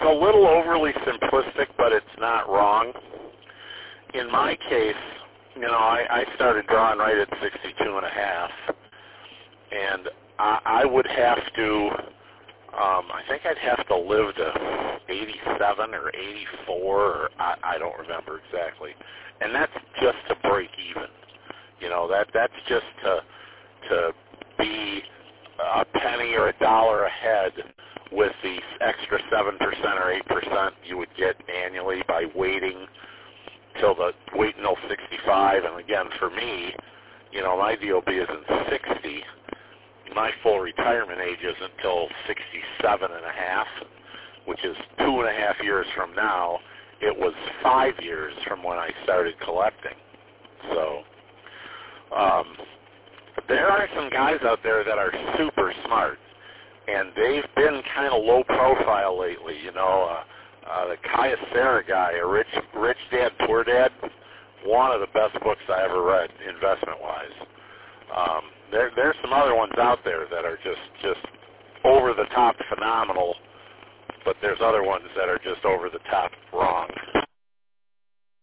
a little overly simplistic, but it's not wrong. In my case, I started drawing right at 62 and a half, and I would have to, I think I'd have to live to 87 or 84, or I don't remember exactly. And that's just to break even. That's just to be a penny or a dollar ahead with the extra 7% or 8% you would get annually by waiting till 65. And again, for me, my DOB isn't 60. My full retirement age isn't until 67 and a half, which is 2.5 years from now. It was 5 years from when I started collecting. So there are some guys out there that are super smart, and they've been kind of low profile lately. The Kyocera guy, a Rich Dad, Poor Dad, one of the best books I ever read, investment-wise. There's some other ones out there that are just over the top phenomenal, but there's other ones that are just over the top wrong.